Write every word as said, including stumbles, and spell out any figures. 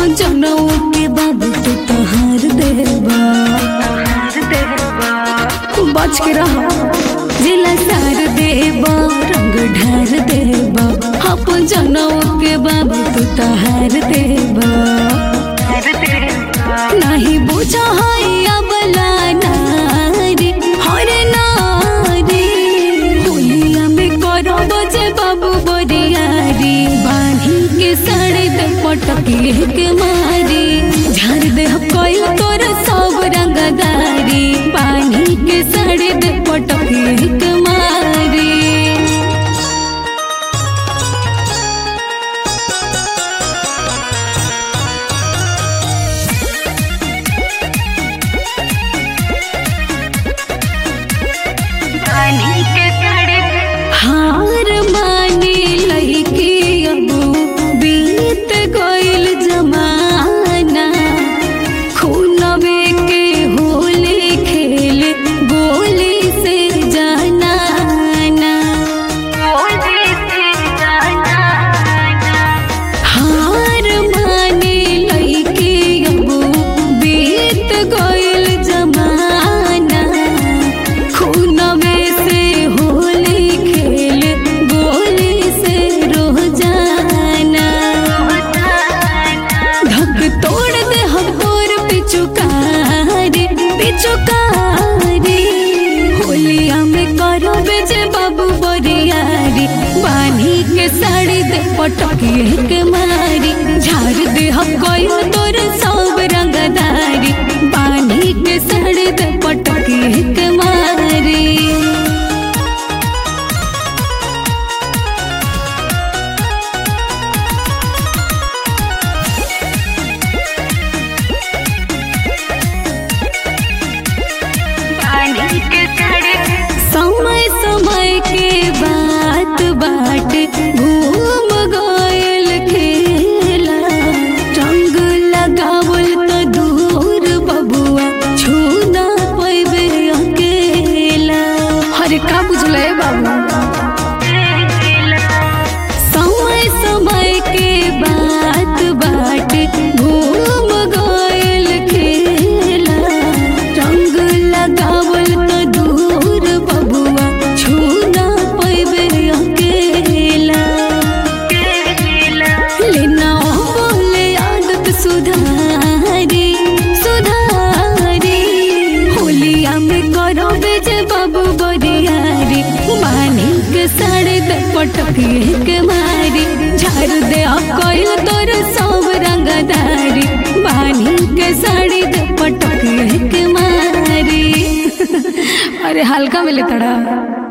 जनऊ के बाबू तू तहार देवा बच के रहो जिला सार देवा रंग ढार देवा अपन जनऊ के बाबू तू तहार देवा नहीं बुझा है बला नारी हर नारी होलिया में करो बजे बाबू बरियारी बांधी के साड़ी दे पटकी के मारी झाड़ दे कोई तोर सब रंगदारी बांधी के साड़ी दे पटकी के मारी हार मानी लईकी अबू बीत गईल जमाना खूनवे के होली खेल गोली से जाना ना हार मानी लईकी अबू बीत गईल जमाना खूनवे से होली खेल गोली से रोजाना धक तोड़ दे हम तोर पिचुकारी पिचुकारी होलिया में करो बेजे बाबू बरियारी बानी के साड़ी दे पटकी के मारी झाड़ दे हम कोई तोर सब रंगदारी बानी के साड़ी दे पटकी के मारी समय समय के बात बाट घूम गयल खेला रंग लगावल तो दूर बबुआ छूना पैबे अकेला हरे का बुझले बाबू समय समय के बात बाट घूम गयल खेला रंग लगावल तो दूर बबुआ छूना पैबे अकेला लेना बोले आदत सुधारी सुधारी होलिया में करो बेजे बाबू बरियारी बानी के साड़ी दे पटकी के मारी झाड़ दे कोई तोर सब रंगदारी बानी के साड़ी दे पटकी के मारी अरे हल्का मिले तड़ा।